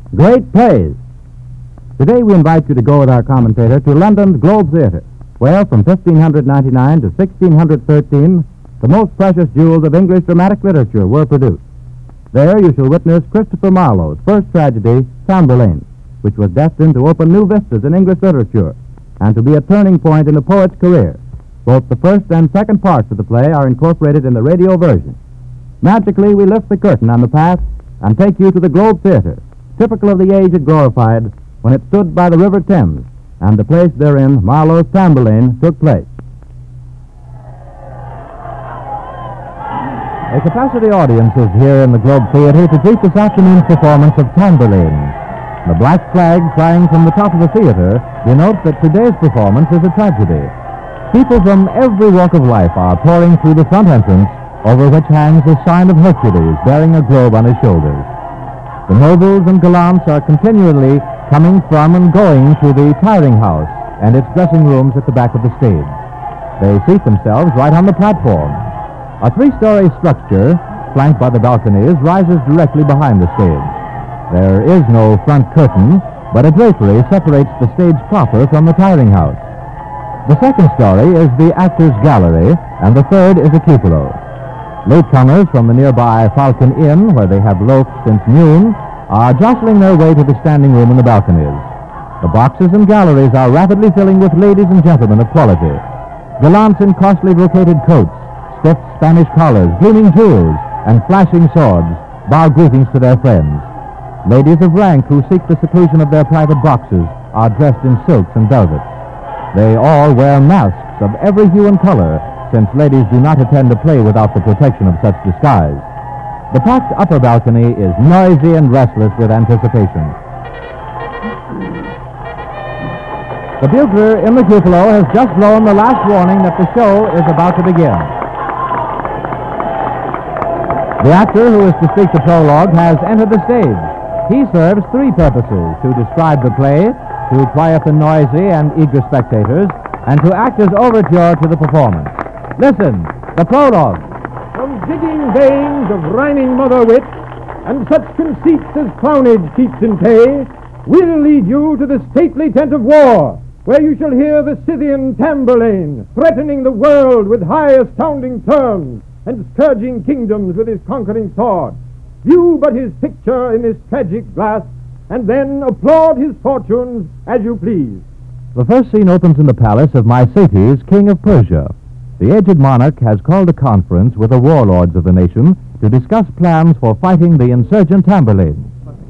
Great plays. Today we invite you to go with our commentator to London's Globe Theatre, where from 1599 to 1613, the most precious jewels of English dramatic literature were produced. There you shall witness Christopher Marlowe's first tragedy, Tamburlaine, which was destined to open new vistas in English literature and to be a turning point in the poet's career. Both the first and second parts of the play are incorporated in the radio version. Magically, we lift the curtain on the past and take you to the Globe Theatre, typical of the age it glorified when it stood by the River Thames, and the place therein Marlowe's Tamburlaine took place. A capacity audience is here in the Globe Theatre to greet this afternoon's performance of Tamburlaine. The black flag flying from the top of the theater denotes that today's performance is a tragedy. People from every walk of life are pouring through the front entrance, over which hangs the sign of Hercules bearing a globe on his shoulders. The nobles and gallants are continually coming from and going to the tiring house and its dressing rooms at the back of the stage. They seat themselves right on the platform. A three-story structure, flanked by the balconies, rises directly behind the stage. There is no front curtain, but a drapery separates the stage proper from the tiring house. The second story is the actors' gallery, and the third is a cupola. Latecomers from the nearby Falcon Inn, where they have loafed since noon, are jostling their way to the standing room in the balconies. The boxes and galleries are rapidly filling with ladies and gentlemen of quality. Gallants in costly brocaded coats, stiff Spanish collars, gleaming jewels, and flashing swords bow greetings to their friends. Ladies of rank who seek the seclusion of their private boxes are dressed in silks and velvets. They all wear masks of every hue and color, since ladies do not attend a play without the protection of such disguise. The packed upper balcony is noisy and restless with anticipation. The bugler in the cupola has just blown the last warning that the show is about to begin. The actor who is to speak the prologue has entered the stage. He serves three purposes: to describe the play, to quiet the noisy and eager spectators, and to act as overture to the performance. Listen, the prologue. From jigging veins of rhyming mother wit, and such conceits as clownage keeps in pay, we'll lead you to the stately tent of war, where you shall hear the Scythian Tamburlaine, threatening the world with high astounding terms, and scourging kingdoms with his conquering sword. View but his picture in this tragic glass, and then applaud his fortunes as you please. The first scene opens in the palace of Mycetes, king of Persia. The aged monarch has called a conference with the warlords of the nation to discuss plans for fighting the insurgent Tamburlaine.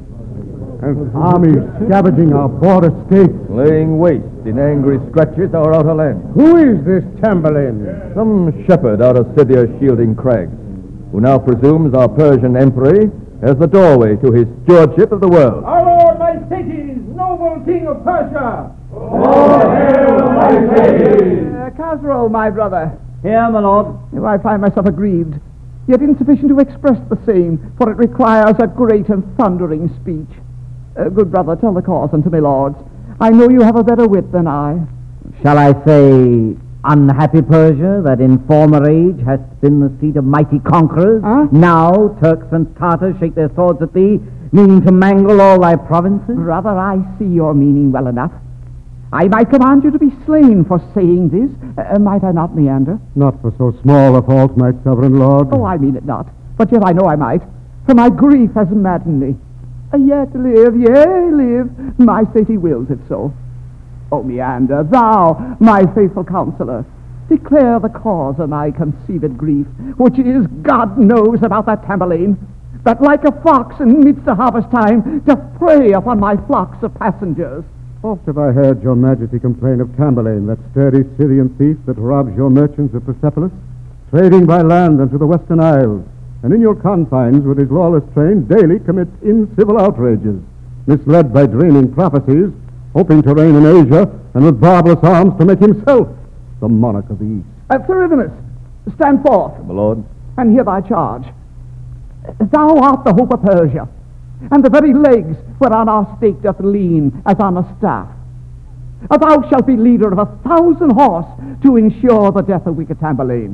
An army scavenging our border states, laying waste in angry stretches our outer land. Who is this Tamburlaine? Some shepherd out of Scythia's shielding crags, who now presumes our Persian emperor as the doorway to his stewardship of the world. Our Lord Mycetes, noble king of Persia! All hail Mycetes! Khosrow, my brother. Here, my lord. I find myself aggrieved, yet insufficient to express the same, for it requires a great and thundering speech. Good brother, tell the cause unto me, lords. I know you have a better wit than I. Shall I say, unhappy Persia, that in former age hast been the seat of mighty conquerors? Huh? Now Turks and Tartars shake their swords at thee, meaning to mangle all thy provinces? Brother, I see your meaning well enough. I might command you to be slain for saying this. Might I not, Meander? Not for so small a fault, my sovereign lord. Oh, I mean it not. But yet I know I might, for my grief has maddened me. Yet live, yea, live. My Mycetes wills it so. O Meander, thou, my faithful counselor, declare the cause of my conceived grief, which is, God knows, about that Tamburlaine, that like a fox in midst of harvest time doth prey upon my flocks of passengers. Oft have I heard your majesty complain of Tamburlaine, that sturdy Syrian thief that robs your merchants of Persepolis, trading by land unto the Western Isles, and in your confines with his lawless train daily commits incivil outrages, misled by dreaming prophecies, hoping to reign in Asia, and with barbarous arms to make himself the monarch of the East. Theridamas, stand forth, My lord. and hear thy charge. Thou art the hope of Persia, and the very legs whereon our state doth lean as on a staff. Thou shalt be leader of 1,000 horse to ensure the death of wicked Tamburlaine.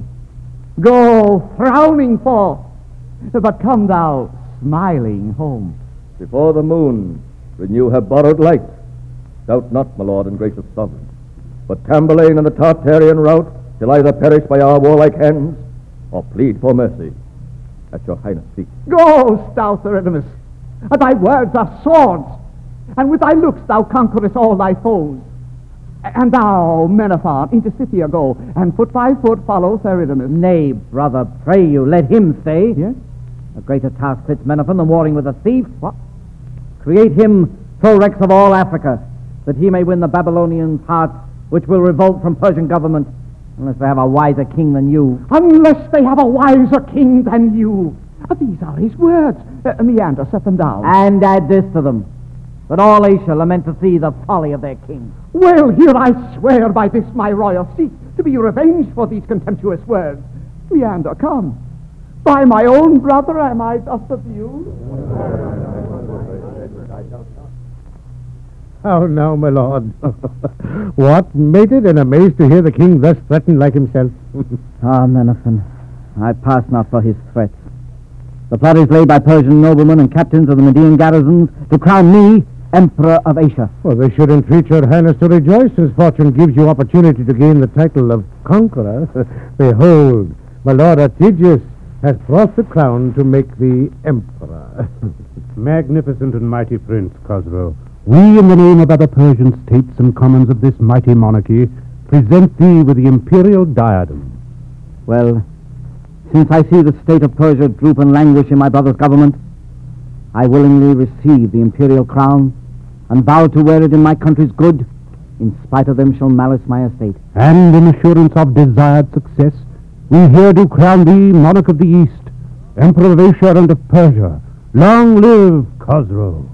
Go frowning forth, but come thou smiling home. Before the moon When you have borrowed light, doubt not, my lord and gracious sovereign. But Tamburlaine and the Tartarian rout shall either perish by our warlike hands or plead for mercy at your highness' feet. Go, stout Theridamas. Thy words are swords, and with thy looks thou conquerest all thy foes. And thou, Menaphon, into Scythia go, and foot by foot follow Theridamas. Nay, brother, pray you, let him stay. Yes? A greater task fits Menaphon than warring with a thief. What? Create him Prorex of all Africa, that he may win the Babylonians' heart, which will revolt from Persian government, unless they have a wiser king than you. Unless they have a wiser king than you. These are his words. Meander, set them down. And add this to them, that all Asia lament to see the folly of their king. Well, here I swear by this my royal seat to be revenged for these contemptuous words. Meander, come. By my own brother am I thus abused? How now, my lord? What, mated and amazed to hear the king thus threatened like himself? Menaphon, I pass not for his threats. The plot is laid by Persian noblemen and captains of the Median garrisons to crown me Emperor of Asia. Well, they should entreat your highness to rejoice, since fortune gives you opportunity to gain the title of conqueror. Behold, my lord Artigius has brought the crown to make thee emperor. Magnificent and mighty prince, Khosrow, we, in the name of other Persian states and commons of this mighty monarchy, present thee with the imperial diadem. Well, since I see the state of Persia droop and languish in my brother's government, I willingly receive the imperial crown and vow to wear it in my country's good, in spite of them shall malice my estate. And in assurance of desired success, we here do crown thee monarch of the East, emperor of Asia and of Persia. Long live Khosrow.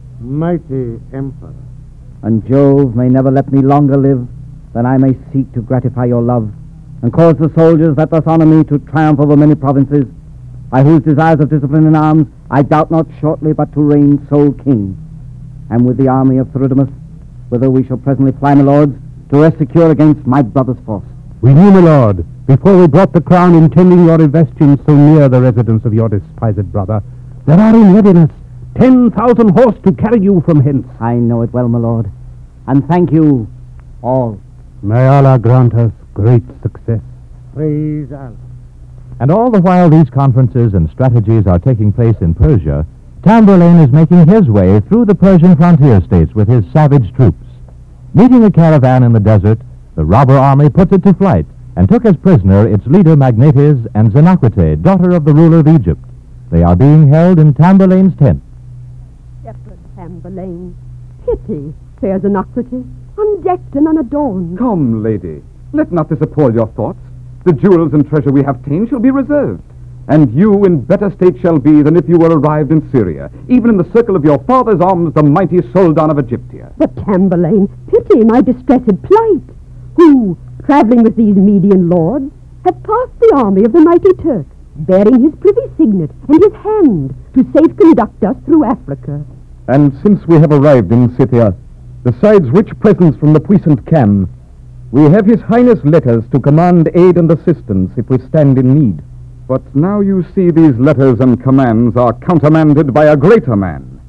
Mighty emperor. And Jove may never let me longer live than I may seek to gratify your love, and cause the soldiers that thus honor me to triumph over many provinces, by whose desires of discipline in arms I doubt not shortly but to reign sole king, and with the army of Theridamas, whither we shall presently fly, my lords, to rest secure against my brother's force. We knew, my lord, before we brought the crown intending your investing so near the residence of your despised brother, there are in readiness 10,000 horse to carry you from hence. I know it well, my lord, and thank you all. May Allah grant us great success. Praise Allah. And all the while these conferences and strategies are taking place in Persia, Tamburlaine is making his way through the Persian frontier states with his savage troops. Meeting a caravan in the desert, the robber army puts it to flight and took as prisoner its leader Magnetes and Xenocrate, daughter of the ruler of Egypt. They are being held in Tamburlaine's tent. Shepherd Tamburlaine, pity, fair Xenocrate, undecked and unadorned. Come, lady, let not this appall your thoughts. The jewels and treasure we have ta'en shall be reserved, and you in better state shall be than if you were arrived in Syria, even in the circle of your father's arms, the mighty Soldan of Egyptia. But Tamburlaine, pity my distressed plight, who, travelling with these Median lords, have passed the army of the mighty Turk, bearing his privy signet and his hand to safe conduct us through Africa. And since we have arrived in Scythia, besides rich presents from the puissant Cam, we have his highness letters to command aid and assistance if we stand in need. But now you see these letters and commands are countermanded by a greater man.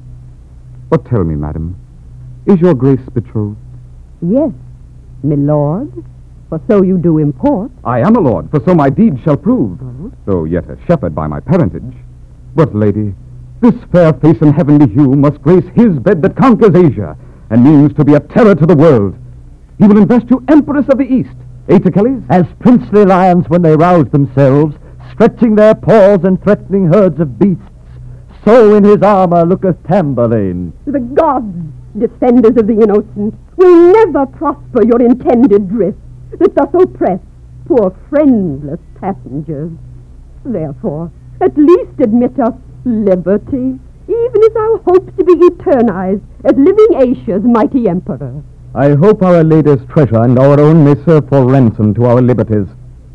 But tell me, madam, is your grace betrothed? Yes, my lord, for so you do import. I am a lord, for so my deeds shall prove, though yet a shepherd by my parentage. But, lady, this fair face and heavenly hue must grace his bed that conquers Asia, and means to be a terror to the world. He will invest you Empress of the East, Achilles. As princely lions when they rouse themselves, stretching their paws and threatening herds of beasts, so in his armor looketh Tamburlaine. The gods, defenders of the innocent, will never prosper your intended drift, that thus oppress poor friendless passengers. Therefore, at least admit us liberty, even as thou hopes to be eternized as living Asia's mighty emperor. I hope our lady's treasure and our own may serve for ransom to our liberties.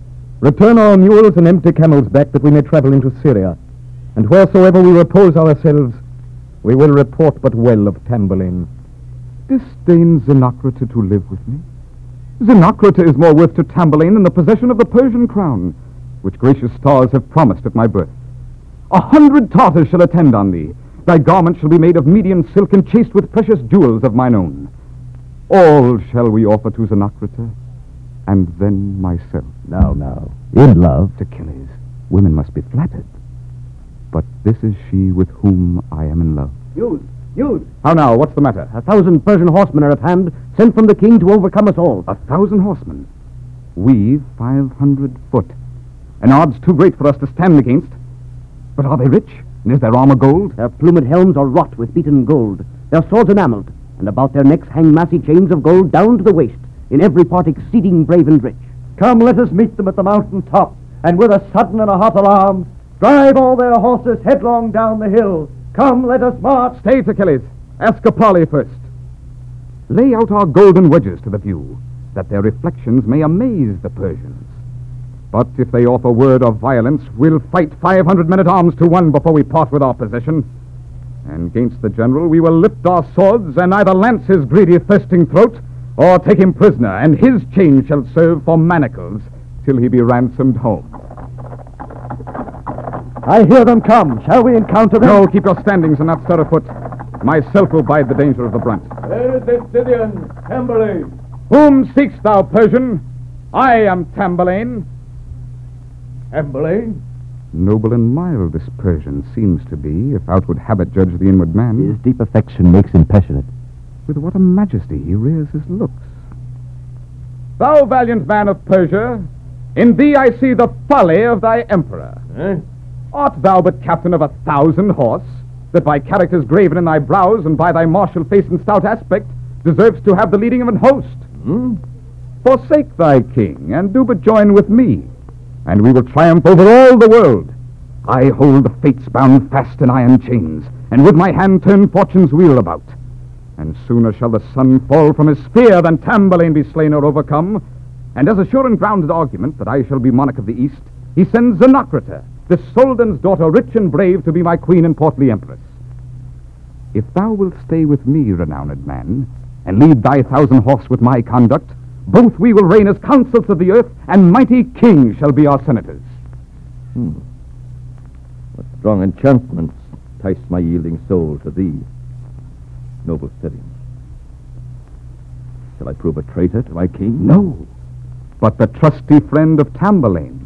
Return our mules and empty camels back that we may travel into Syria, and wheresoever we repose ourselves, we will report but well of Tamburlaine. Disdains Xenocrate to live with me? Xenocrate is more worth to Tamburlaine than the possession of the Persian crown, which gracious stars have promised at my birth. 100 Tartars shall attend on thee, Thy garment shall be made of Median silk and chased with precious jewels of mine own. All shall we offer to Zenocrata, and then myself. Now. In love? Achilles, women must be flattered. But this is she with whom I am in love. News! How now? What's the matter? 1,000 Persian horsemen are at hand, sent from the king to overcome us all. 1,000 horsemen. We 500 foot. An odds too great for us to stand against. But are they rich? And is their armor gold? Their plumed helms are wrought with beaten gold. Their swords enameled, and about their necks hang massy chains of gold down to the waist, in every part exceeding brave and rich. Come, let us meet them at the mountain top, and with a sudden and a hot alarm, drive all their horses headlong down the hill. Come, let us march. Stay, Achilles. Ask a parley first. Lay out our golden wedges to the view, that their reflections may amaze the Persians. But if they offer word of violence, we'll fight 500 men-at-arms to one before we part with our possession. And against the general we will lift our swords, and either lance his greedy, thirsting throat, or take him prisoner, and his chain shall serve for manacles till he be ransomed home. I hear them come. Shall we encounter them? No, keep your standings and not stir a foot. Myself will bide the danger of the brunt. There is this Scythian, Tamburlaine. Whom seekst thou, Persian? I am Tamburlaine. Tamburlaine? Noble and mild this Persian seems to be, if outward habit judge the inward man. His deep affection makes him passionate. With what a majesty he rears his looks. Thou valiant man of Persia, in thee I see the folly of thy emperor. Art thou but captain of 1,000 horse, that by characters graven in thy brows and by thy martial face and stout aspect deserves to have the leading of an host? Forsake thy king, and do but join with me, and we will triumph over all the world. I hold the fates bound fast in iron chains, and with my hand turn fortune's wheel about. And sooner shall the sun fall from his sphere than Tamburlaine be slain or overcome. And as a sure and grounded argument that I shall be monarch of the East, he sends Zenocrata, this Soldan's daughter, rich and brave, to be my queen and portly empress. If thou wilt stay with me, renowned man, and lead thy 1,000 horse with my conduct, both we will reign as consuls of the earth, and mighty kings shall be our senators. What strong enchantments entice my yielding soul to thee, noble Scythian. Shall I prove a traitor to my king? No, but the trusty friend of Tamburlaine.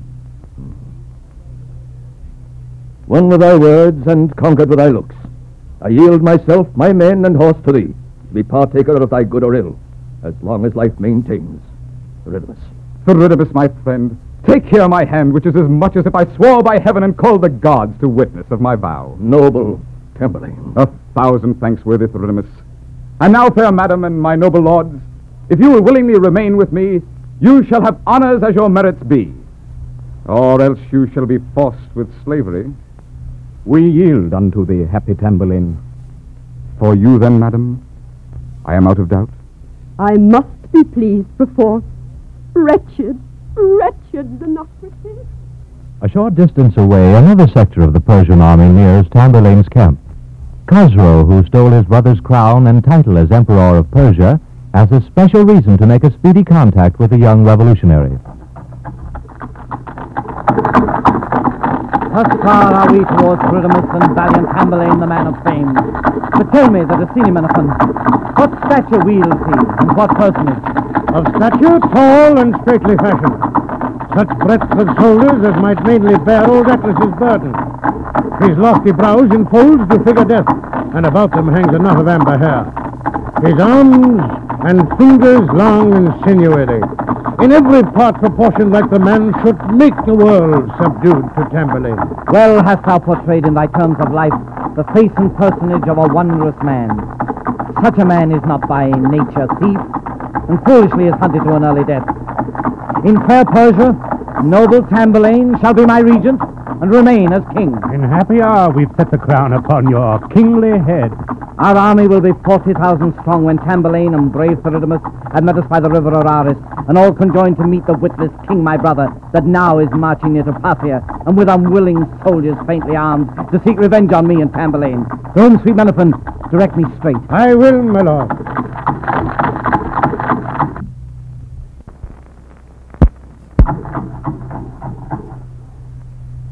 Won with thy words and conquered with thy looks, I yield myself, my men, and horse to thee, to be partaker of thy good or ill, as long as life maintains. Theridamas. Theridamas, my friend, take here my hand, which is as much as if I swore by heaven and called the gods to witness of my vow. Noble Tamburlaine. 1,000 thanks, worthy Theridamas. And now, fair madam and my noble lords, if you will willingly remain with me, you shall have honors as your merits be, or else you shall be forced with slavery. We yield unto thee, happy Tamburlaine. For you, then, madam, I am out of doubt. I must be pleased perforce. Wretched Zenocrata. A short distance away, another sector of the Persian army nears Tamburlaine's camp. Khosrow, who stole his brother's crown and title as Emperor of Persia, has a special reason to make a speedy contact with the young revolutionary. Thus far are we towards Theridamas and valiant Tamburlaine, the man of fame. But tell me, the Athenian, what stature wields he, and what personage? Of stature, tall and straightly fashioned. Such breadth of shoulders as might mainly bear old Atlas's burden. His lofty brows in folds do figure death, and about them hangs a knot of amber hair. His arms and fingers long and sinewy. In every part proportioned like the man should make the world subdued to Tamburlaine. Well hast thou portrayed in thy terms of life the face and personage of a wondrous man. Such a man is not by nature thief, and foolishly is hunted to an early death. In fair Persia, noble Tamburlaine shall be my regent, and remain as king. In happy hour we've set the crown upon your kingly head. Our army will be 40,000 strong when Tamburlaine and brave Theridamas have met us by the river Araris, and all conjoined to meet the witless king, my brother, that now is marching near to Parthia, and with unwilling soldiers faintly armed, to seek revenge on me and Tamburlaine. Rome, sweet Meliphant, direct me straight. I will, my lord.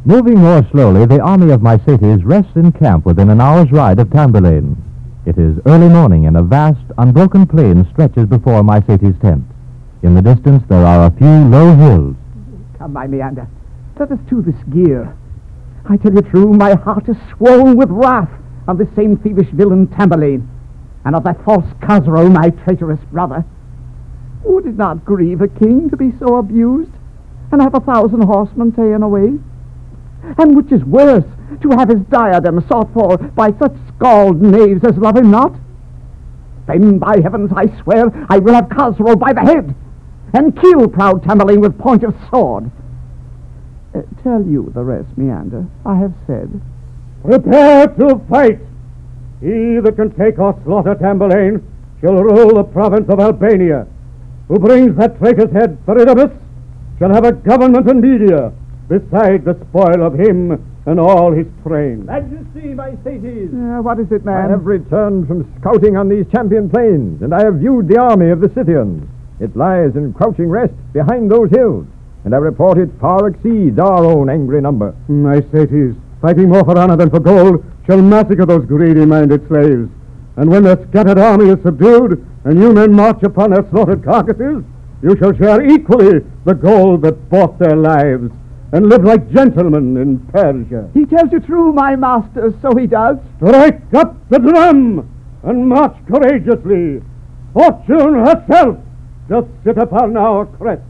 Moving more slowly, the army of Mycetes rests in camp within an hour's ride of Tamburlaine. It is early morning, and a vast, unbroken plain stretches before Mycetes' tent. In the distance, there are a few low hills. Come, my Meander, let us to this gear. I tell you true, my heart is swollen with wrath of this same thievish villain Tamburlaine, and of that false Khosrow, my traitorous brother. Would it not grieve a king to be so abused, and have 1,000 horsemen ta'en away? And which is worse, to have his diadem sought for by such scald knaves as love him not? Then, by heavens, I swear, I will have Khosrow by the head, and kill proud Tamburlaine with point of sword. Tell you the rest, Meander. I have said. Prepare to fight! He that can take or slaughter Tamburlaine shall rule the province of Albania. Who brings that traitor's head, Theridamas, shall have a government and media, beside the spoil of him and all his train. Majesty, Mycetes! What is it, man? I have returned from scouting on these champion plains, and I have viewed the army of the Scythians. It lies in crouching rest behind those hills, and I report it far exceeds our own angry number. Mycetes, fighting more for honor than for gold, shall massacre those greedy-minded slaves. And when their scattered army is subdued, and you men march upon their slaughtered carcasses, you shall share equally the gold that bought their lives, and live like gentlemen in Persia. He tells you true, my master, so he does. Strike up the drum, and march courageously. Fortune herself doth sit upon our crest.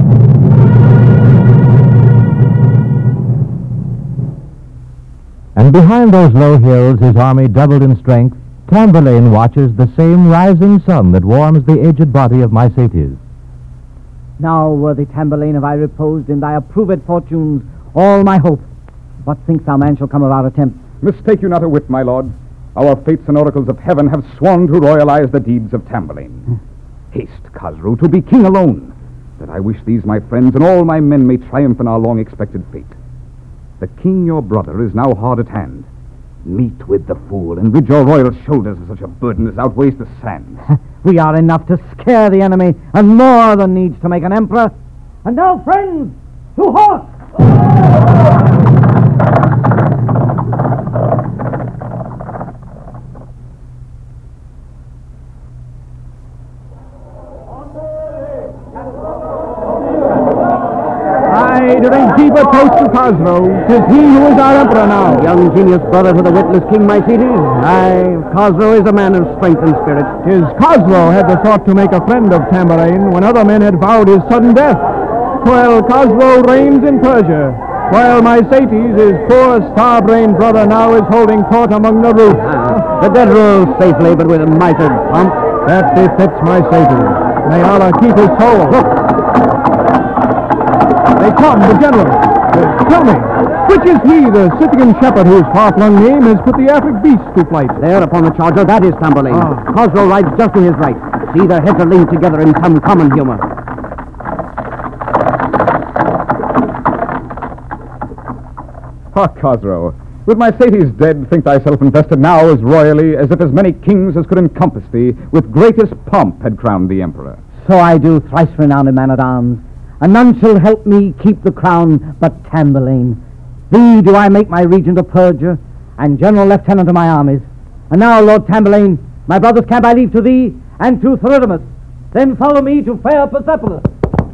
And behind those low hills, his army doubled in strength, Tamburlaine watches the same rising sun that warms the aged body of Mycetes. Now, worthy Tamburlaine, have I reposed in thy approved fortunes all my hope. What thinkst thou, man, shall come of our attempt? Mistake you not a whit, my lord. Our fates and oracles of heaven have sworn to royalize the deeds of Tamburlaine. Haste, Khosrow, to be king alone, that I wish these my friends and all my men may triumph in our long-expected fate. The king, your brother, is now hard at hand. Meet with the fool, and rid your royal shoulders of such a burden as outweighs the sands. We are enough to scare the enemy, and more than needs to make an emperor. And now, friends, to horse! I drink deeper toast to Khosrow. 'Tis he who is our emperor now. Young genius brother to the witless King Mycetes. Aye, Khosrow is a man of strength and spirit. 'Tis Khosrow had the thought to make a friend of Tamburlaine when other men had vowed his sudden death. While Khosrow reigns in Persia, while Mycetes, his poor star-brained brother, now is holding court among the Rus. The dead rules safely, but with a mitred pomp. That befits Mycetes. May Allah keep his soul. They come, the general. Tell me, which is he, the Scythian shepherd whose far-flung name has put the Afric beast to flight? There upon the charger, that is Tamburlaine. Khosrow rides just to his right. See, their heads are linked together in some common humor. Ha, Khosrow, with Mycetes dead, think thyself invested now as royally as if as many kings as could encompass thee with greatest pomp had crowned the emperor. So I do, thrice renowned man-at-arms. And none shall help me keep the crown but Tamburlaine. Thee do I make my regent of Persia, and general lieutenant of my armies. And now, Lord Tamburlaine, my brother's camp I leave to thee, and to Theridamas. Then follow me to fair Persepolis.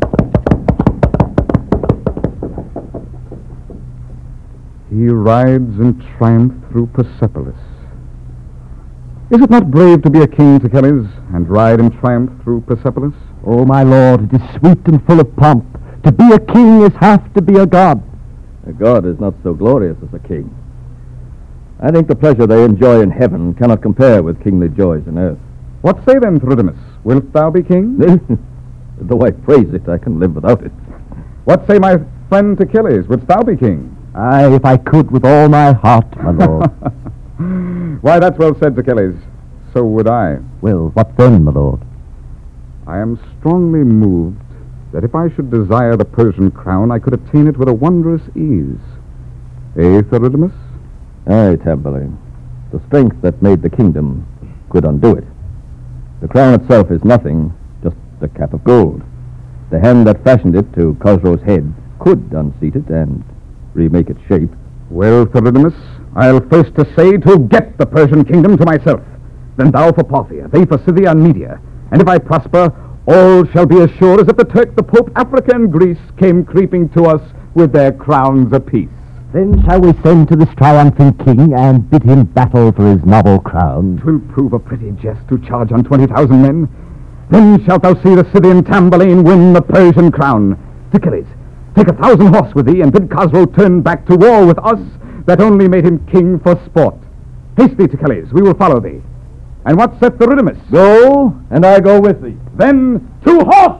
He rides in triumph through Persepolis. Is it not brave to be a king, Achilles, and ride in triumph through Persepolis? Oh, my lord, it is sweet and full of pomp. To be a king is half to be a god. A god is not so glorious as a king. I think the pleasure they enjoy in heaven cannot compare with kingly joys on earth. What say then, Theridamas? Wilt thou be king? Though I praise it, I can live without it. What say my friend Achilles? Wouldst thou be king? Aye, if I could with all my heart, my lord. Why, that's well said, Achilles. So would I. Well, what then, my lord? I am strongly moved that if I should desire the Persian crown, I could attain it with a wondrous ease. Eh, Theridamas? Aye, Tamburlaine. The strength that made the kingdom could undo it. The crown itself is nothing, just a cap of gold. The hand that fashioned it to Khosrow's head could unseat it and remake its shape. Well, Theridamas, I'll first essay to get the Persian kingdom to myself. Then thou for Parthia, they for Scythia and Media. And if I prosper, all shall be as sure as if the Turk, the Pope, Africa, and Greece came creeping to us with their crowns apiece. Then shall we send to this triumphant king and bid him battle for his novel crown? 'Twill prove a pretty jest to charge on 20,000 men. Then shalt thou see the Scythian Tamburlaine win the Persian crown. Achilles, take 1,000 horse with thee, and bid Khosrow turn back to war with us that only made him king for sport. Haste thee, Achilles, we will follow thee. And what saith Theridamas? Go, and I go with thee. Then to horse!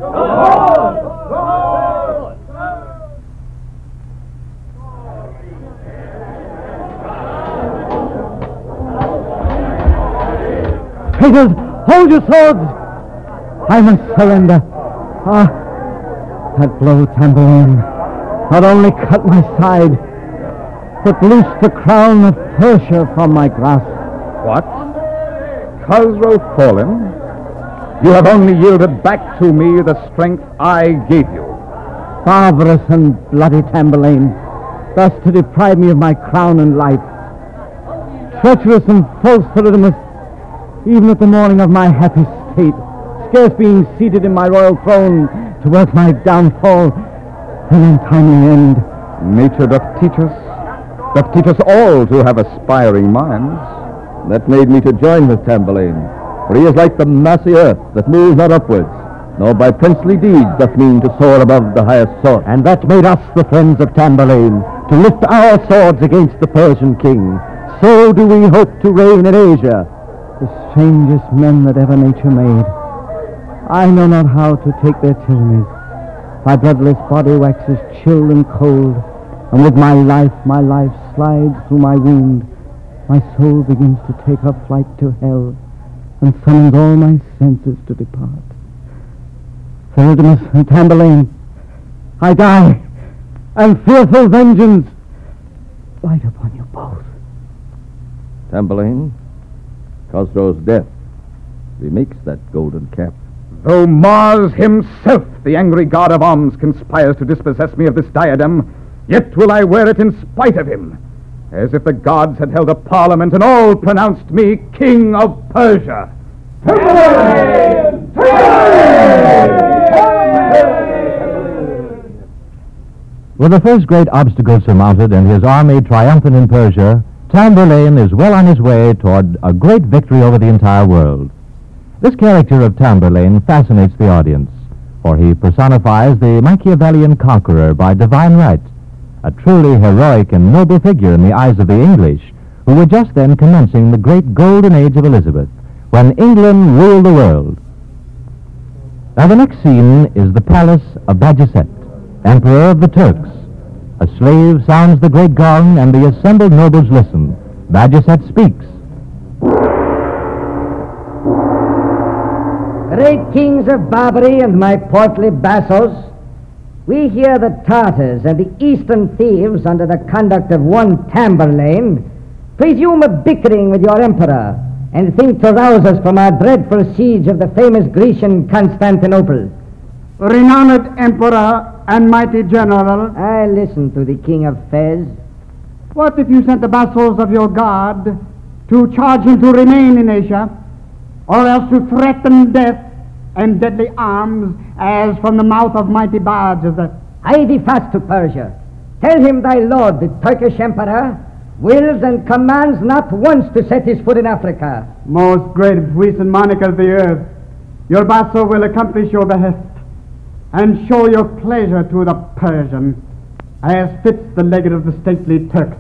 Traitors, hold your swords! I must surrender. That blow, Tamburlaine, not only cut my side, but loosed the crown of Persia from my grasp. What? Khosrow fallen? You have only yielded back to me the strength I gave you. Barbarous and bloody Tamburlaine, thus to deprive me of my crown and life. Treacherous and false Theridamas, even at the morning of my happy state, scarce being seated in my royal throne to work my downfall and untimely end. Nature doth teach us all to have aspiring minds. That made me to join with Tamburlaine, for he is like the massy earth that moves not upwards, nor by princely deeds doth mean to soar above the highest sort. And that made us the friends of Tamburlaine, to lift our swords against the Persian king. So do we hope to reign in Asia, the strangest men that ever nature made. I know not how to take their tyrannies. My bloodless body waxes chill and cold, and with my life slides through my wound. My soul begins to take her flight to hell, and summons all my senses to depart. Theridamas and Tamburlaine, I die, and fearful vengeance light upon you both. Tamburlaine, Khosrow's death remakes that golden cap. Though Mars himself, the angry god of arms, conspires to dispossess me of this diadem, yet will I wear it in spite of him, as if the gods had held a parliament and all pronounced me king of Persia. With the first great obstacle surmounted and his army triumphant in Persia, Tamburlaine is well on his way toward a great victory over the entire world. This character of Tamburlaine fascinates the audience, for he personifies the Machiavellian conqueror by divine right, a truly heroic and noble figure in the eyes of the English, who were just then commencing the great golden age of Elizabeth, when England ruled the world. Now the next scene is the palace of Bajazet, Emperor of the Turks. A slave sounds the great gong, and the assembled nobles listen. Bajazet speaks. Great kings of Barbary and my portly bassos, we hear the Tartars and the eastern thieves, under the conduct of one Tamburlaine, presume a bickering with your emperor, and think to rouse us from our dreadful siege of the famous Grecian Constantinople. Renowned emperor and mighty general, I listen to the king of Fez. what if you sent the vassals of your god to charge him to remain in Asia, or else to threaten death and deadly arms as from the mouth of mighty Bajazet? Hie thee fast to Persia. Tell him thy lord, the Turkish emperor, wills and commands not once to set his foot in Africa. Most great puissant monarch of the earth, your vassal will accomplish your behest and show your pleasure to the Persian, as fits the legate of the stately Turk.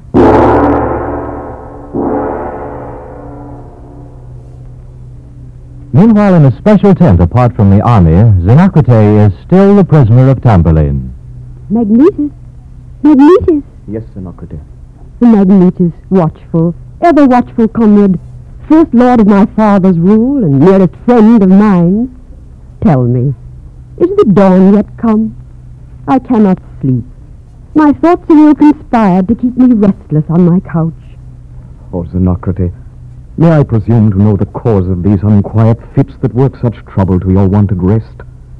Meanwhile, in a special tent apart from the army, Xenocrate is still the prisoner of Tamburlaine. Magnetus, Magnetus, Yes, Xenocrate. Magnetus, watchful, ever watchful comrade, first lord of my father's rule and nearest friend of mine, tell me, is the dawn yet come? I cannot sleep. My thoughts have ill conspired to keep me restless on my couch. Oh, Xenocrate, may I presume to know the cause of these unquiet fits that work such trouble to your wonted rest?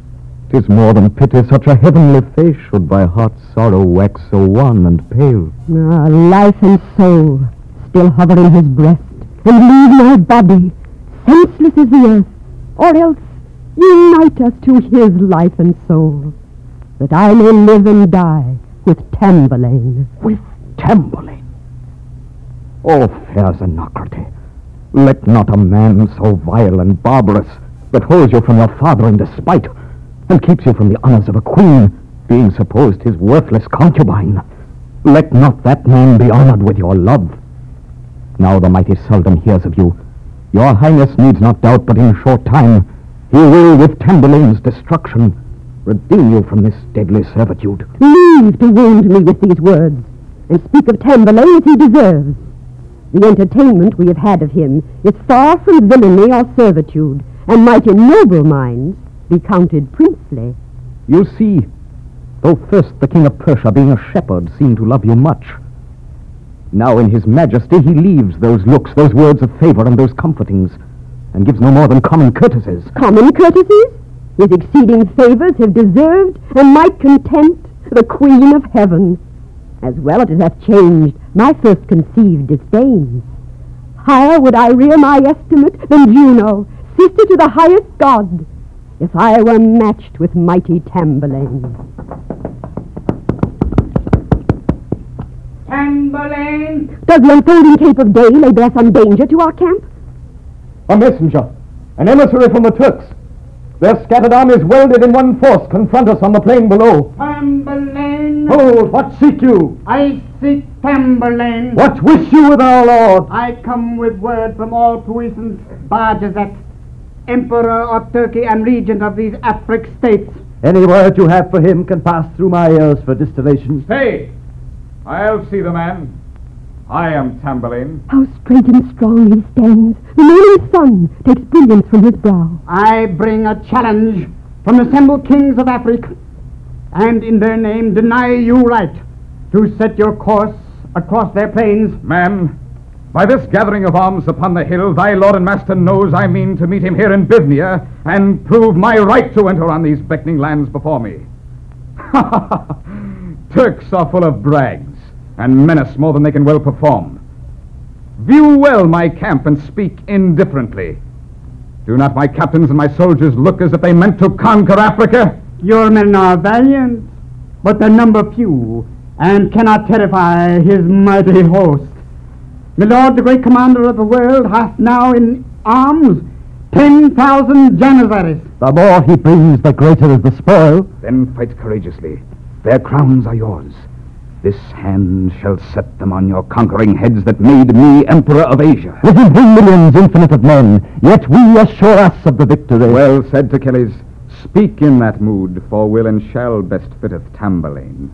'Tis more than pity such a heavenly face should by heart's sorrow wax so wan and pale. Ah, life and soul still hover in his breast, and leave my body senseless as the earth, or else unite us to his life and soul, that I may live and die with Tamburlaine. With Tamburlaine? O fair Zenocrate, let not a man so vile and barbarous, that holds you from your father in despite, and keeps you from the honors of a queen, being supposed his worthless concubine, let not that man be honored with your love. Now the mighty seldom hears of you. Your highness needs not doubt, but in short time he will, with Tamburlaine's destruction, redeem you from this deadly servitude. Leave to wound me with these words, and speak of Tamburlaine as he deserves. The entertainment we have had of him is far from villainy or servitude, and might in noble minds be counted princely. You see, though first the king of Persia, being a shepherd, seemed to love you much, now in his majesty he leaves those looks, those words of favor, and those comfortings, and gives no more than common courtesies. Common courtesies? His exceeding favors have deserved and might content the queen of heaven, as well as it hath changed my first conceived disdains. Higher would I rear my estimate than Juno, sister to the highest god, if I were matched with mighty Tamburlaine. Tamburlaine! Does the unfolding cape of day lay bare some danger to our camp? A messenger, an emissary from the Turks. Their scattered armies welded in one force confront us on the plain below. Tamburlaine! Hold, what seek you? I seek Tamburlaine. What wish you with our lord? I come with word from all puissant Bajazet, Emperor of Turkey and regent of these Afric states. Any word you have for him can pass through my ears for distillation. Stay! I'll see the man. I am Tamburlaine. How straight and strong he stands. The morning sun takes brilliance from his brow. I bring a challenge from assembled kings of Africa, and in their name deny you right to set your course across their plains. Man, by this gathering of arms upon the hill, thy lord and master knows I mean to meet him here in Bithynia and prove my right to enter on these beckoning lands before me. Turks are full of brags and menace more than they can well perform. View well my camp and speak indifferently. Do not my captains and my soldiers look as if they meant to conquer Africa? Your men are valiant, but their number few, and cannot terrify his mighty host. My lord, the great commander of the world, hath now in arms 10,000 Janissaries. The more he brings, the greater is the spoil. Then fight courageously. Their crowns are yours. This hand shall set them on your conquering heads that made me Emperor of Asia. Within 3 millions infinite of men, yet we assure us of the victory. Well said, Achilles. Speak in that mood, for will and shall best fitteth Tamburlaine.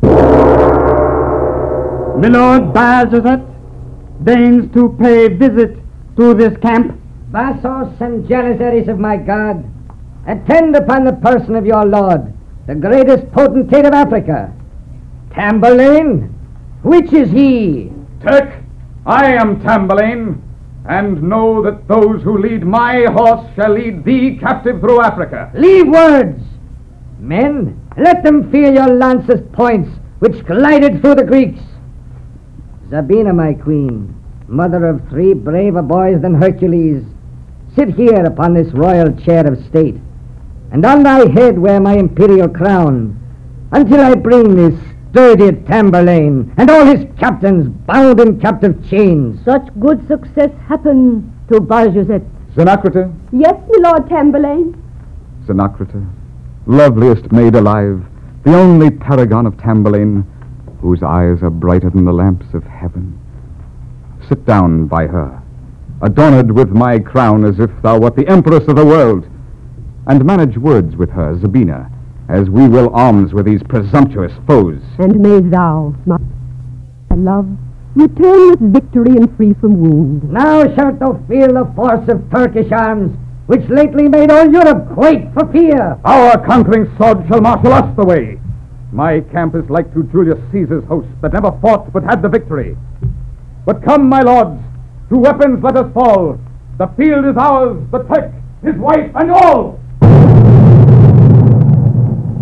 My lord Bajazet deigns to pay visit to this camp. Vassals and Janissaries of my God, attend upon the person of your lord, the greatest potentate of Africa. Tamburlaine, which is he? Turk, I am Tamburlaine, and know that those who lead my horse shall lead thee captive through Africa. Leave words. Men, let them feel your lance's points, which glided through the Greeks. Zabina, my queen, mother of 3 braver boys than Hercules, sit here upon this royal chair of state, and on thy head wear my imperial crown, until I bring this sturdy Tamburlaine and all his captains bound in captive chains. Such good success happen to Bajazet. Zenocrate, Yes, my lord Tamburlaine. Zenocrate, loveliest maid alive, the only paragon of Tamburlaine, whose eyes are brighter than the lamps of heaven. Sit down by her, adorned with my crown as if thou wert the empress of the world, and manage words with her, Zabina, as we will arms with these presumptuous foes. And may thou, my love, return with victory and free from wound. Now shalt thou feel the force of Turkish arms, which lately made all Europe quake for fear. Our conquering sword shall marshal us the way. My camp is like to Julius Caesar's host that never fought but had the victory. But come, my lords, to weapons let us fall. The field is ours, the Turk, his wife, and all.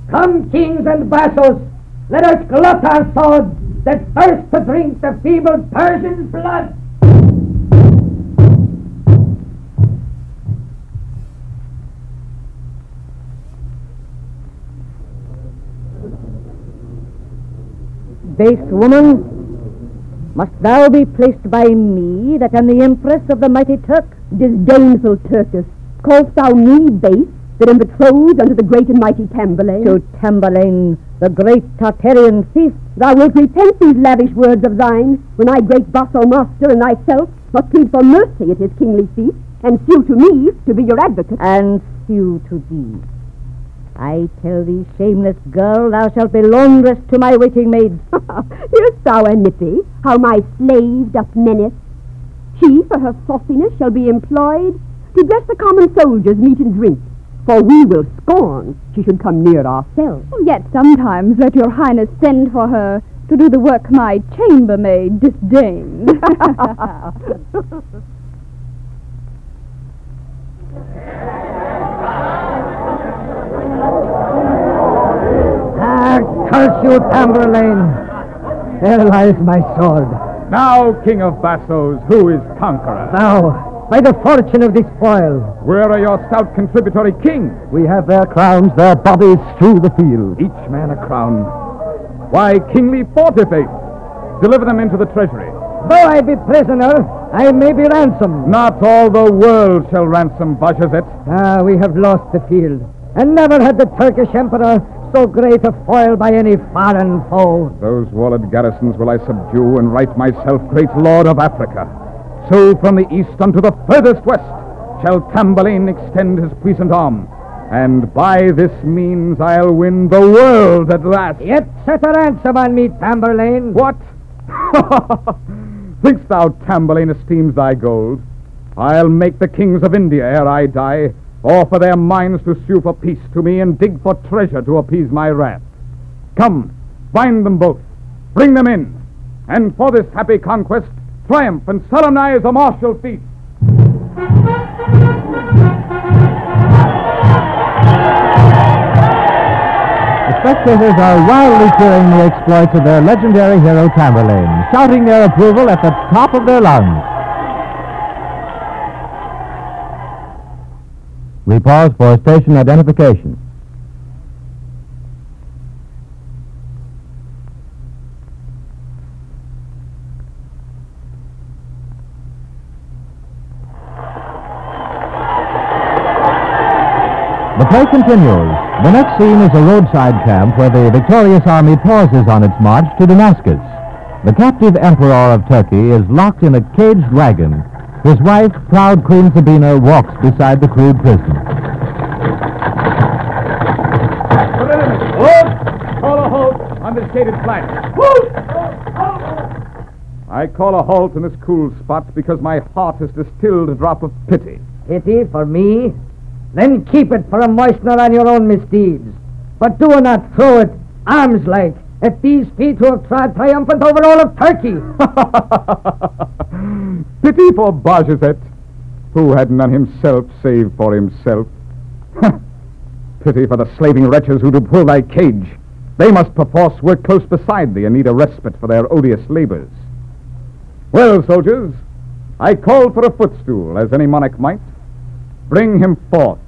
Come, kings and vassals, let us glut our swords that thirst to drink the feeble Persian's blood. Base woman, must thou be placed by me that am the empress of the mighty Turk? Disdainful Turkess, callest thou me base, that am betrothed unto the great and mighty Tamburlaine? To Tamburlaine, the great Tartarian thief. Thou wilt repent these lavish words of thine, when I, great Basso master, and thyself must plead for mercy at his kingly feet, and sue to me to be your advocate. And sue to thee. I tell thee, shameless girl, thou shalt be laundress to my waiting maids. Hearest thou, Anippe, how my slave doth menace? She, for her sauciness, shall be employed to dress the common soldiers' meat and drink, for we will scorn she should come near ourselves. Yet sometimes let your highness send for her to do the work my chambermaid disdain. Curse you, Tamburlaine. There lies my sword. Now, King of Bassos, who is conqueror? Now, by the fortune of this spoil. Where are your stout contributory kings? We have their crowns, their bodies strew the field. Each man a crown. Why, kingly fortiface. Deliver them into the treasury. Though I be prisoner, I may be ransomed. Not all the world shall ransom Bajazet. We have lost the field, and never had the Turkish emperor so great a foil by any foreign foe. Those walled garrisons will I subdue and write myself great lord of Africa. So from the east unto the furthest west shall Tamburlaine extend his puissant arm, and by this means I'll win the world at last. Yet set a ransom on me, Tamburlaine. What? Think'st thou Tamburlaine esteems thy gold? I'll make the kings of India ere I die offer their minds to sue for peace to me and dig for treasure to appease my wrath. Come, bind them both, bring them in, and for this happy conquest, triumph and solemnize a martial feast. The spectators are wildly cheering the exploits of their legendary hero Tamburlaine, shouting their approval at the top of their lungs. We pause for station identification. The play continues. The next scene is a roadside camp where the victorious army pauses on its march to Damascus. The captive emperor of Turkey is locked in a caged wagon. His wife, proud Queen Sabina, walks beside the crude prison. Call a halt on this shaded flat. I call a halt in this cool spot because my heart has distilled a drop of pity. Pity for me? Then keep it for a moistener on your own misdeeds. But do not throw it, arms-like, at these feet who have trod triumphant over all of Turkey. Pity for Bajazet, who had none himself save for himself. Pity for the slaving wretches who do pull thy cage. They must perforce work close beside thee and need a respite for their odious labors. Well, soldiers, I call for a footstool, as any monarch might. Bring him forth.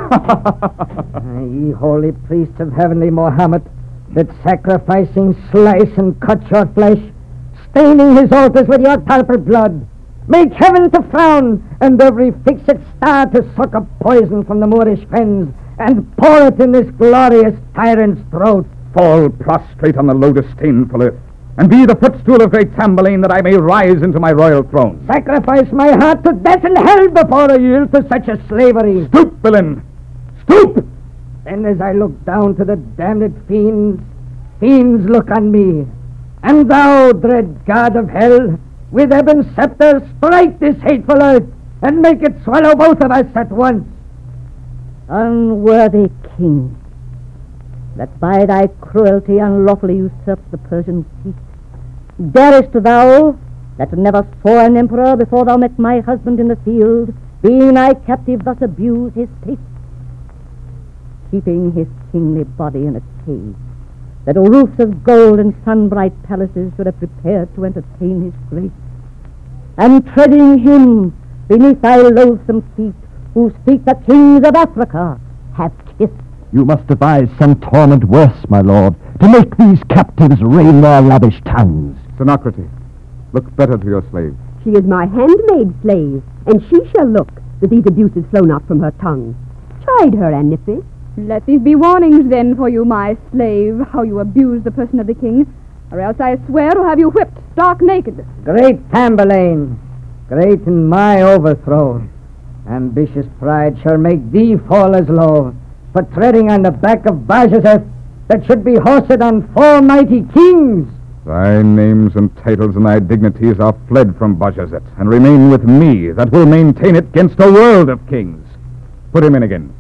Ye holy priests of heavenly Mohammed, that sacrificing slice and cut your flesh, staining his altars with your purple blood, make heaven to frown, and every fixed star to suck up poison from the Moorish fens, and pour it in this glorious tyrant's throat. Fall prostrate on the lotus-stainful earth, and be the footstool of great Tamburlaine, that I may rise into my royal throne. Sacrifice my heart to death and hell before I yield to such a slavery. Stoop, villain! Stoop! Then as I look down to the damned fiends, fiends look on me. And thou, dread god of hell, with ebon scepter strike this hateful earth, and make it swallow both of us at once. Unworthy king, that by thy cruelty unlawfully usurped the Persian seat, darest thou, that never saw an emperor before thou met my husband in the field, being thy captive, thus abuse his peace, keeping his kingly body in a cave, that roofs of gold and sun-bright palaces should have prepared to entertain his grace. And treading him beneath thy loathsome feet, whose feet the kings of Africa have kissed. You must devise some torment worse, my lord, to make these captives rain their lavish tongues. Xenocrate, look better to your slave. She is my handmaid slave, and she shall look that these abuses flow not from her tongue. Chide her, Anippe. Let these be warnings, then, for you, my slave, how you abuse the person of the king, or else I swear to have you whipped stark naked. Great Tamburlaine, great in my overthrow, ambitious pride shall make thee fall as low, for treading on the back of Bajazeth that should be hoisted on 4 mighty kings. Thy names and titles and thy dignities are fled from Bajazet, and remain with me that will maintain it against a world of kings. Put him in again.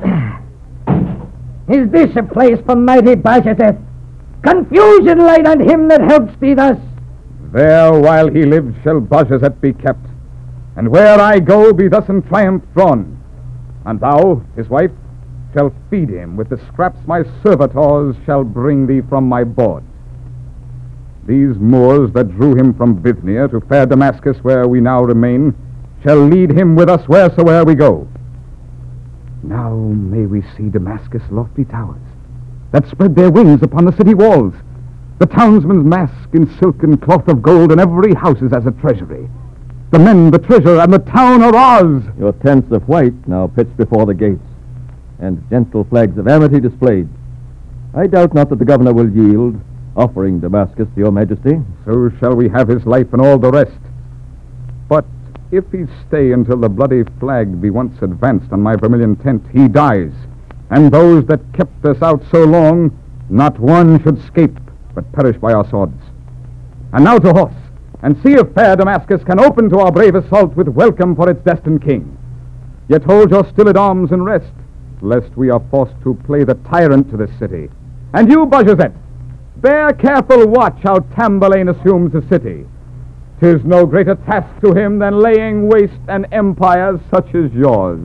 Is this a place for mighty Bajazeth? Confusion light on him that helps thee thus. There while he lives shall Bajazet be kept, and where I go be thus in triumph drawn. And thou, his wife, shall feed him with the scraps my servitors shall bring thee from my board. These Moors that drew him from Bithynia to fair Damascus where we now remain shall lead him with us wheresoe'er we go. Now may we see Damascus' lofty towers that spread their wings upon the city walls. The townsman's mask in silken cloth of gold, and every house is as a treasury. The men, the treasure, and the town are ours. Your tents of white now pitched before the gates, and gentle flags of amity displayed. I doubt not that the governor will yield, offering Damascus to your majesty. So shall we have his life and all the rest. But if he stay until the bloody flag be once advanced on my vermilion tent, he dies, and those that kept us out so long, not one should escape, but perish by our swords. And now to horse, and see if fair Damascus can open to our brave assault with welcome for its destined king. Yet hold your still at arms and rest, lest we are forced to play the tyrant to this city. And you, Bajazet, bear careful watch how Tamburlaine assumes the city. 'Tis no greater task to him than laying waste an empire such as yours.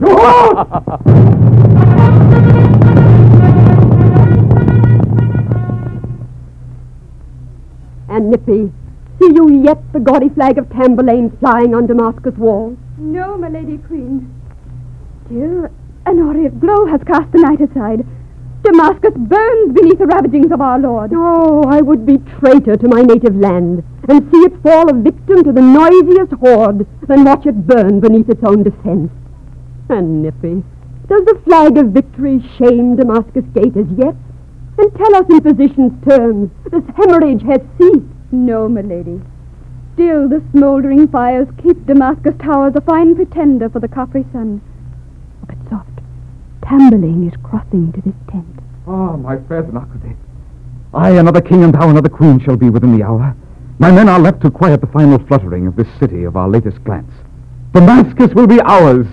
Anippe, see you yet the gaudy flag of Tamburlaine flying on Damascus walls? No, my lady queen. Still, an aureate glow has cast the night aside. Damascus burns beneath the ravagings of our Lord. Oh, I would be traitor to my native land, and see it fall a victim to the noisiest horde, than watch it burn beneath its own defense. Anippe, does the flag of victory shame Damascus gate as yet? And tell us in physician's terms, this hemorrhage has ceased. No, my lady. Still the smouldering fires keep Damascus towers a fine pretender for the coppery sun. Look at soft. Tamburlaine is crossing to this tent. Ah, my fair Xenocrate, I, another king, and thou, another queen, shall be within the hour. My men are left to quiet the final fluttering of this city of our latest glance. Damascus will be ours.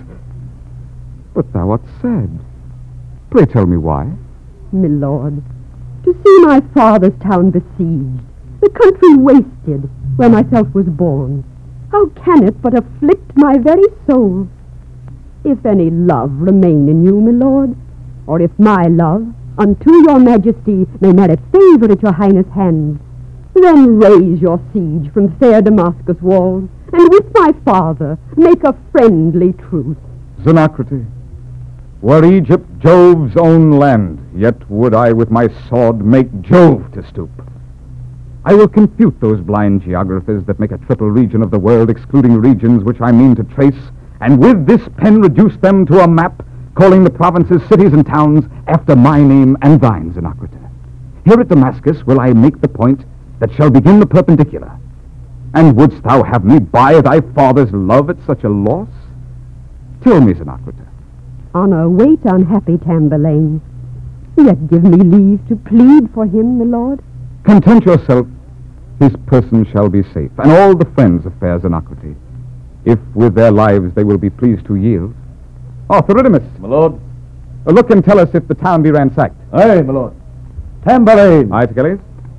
But thou art sad. Pray tell me why. My lord, to see my father's town besieged, the country wasted, where myself was born, how can it but afflict my very soul? If any love remain in you, my lord, or if my love unto your majesty may merit favor at your highness' hands, then raise your siege from fair Damascus walls, and with my father make a friendly truce. Xenocrate, were Egypt Jove's own land, yet would I with my sword make Jove to stoop. I will confute those blind geographers that make a triple region of the world, excluding regions which I mean to trace, and with this pen reduce them to a map, calling the provinces, cities, and towns after my name and thine, Xenocrate. Here at Damascus will I make the point that shall begin the perpendicular. And wouldst thou have me buy thy father's love at such a loss? Tell me, Xenocrate. Honor, wait, unhappy Tamburlaine. Yet give me leave to plead for him, my lord. Content yourself. His person shall be safe, and all the friends of fair Xenocrate, if with their lives they will be pleased to yield. Theridamas. My lord. Look and tell us if the town be ransacked. Aye, my lord. Tamburlaine. Aye, Achilles.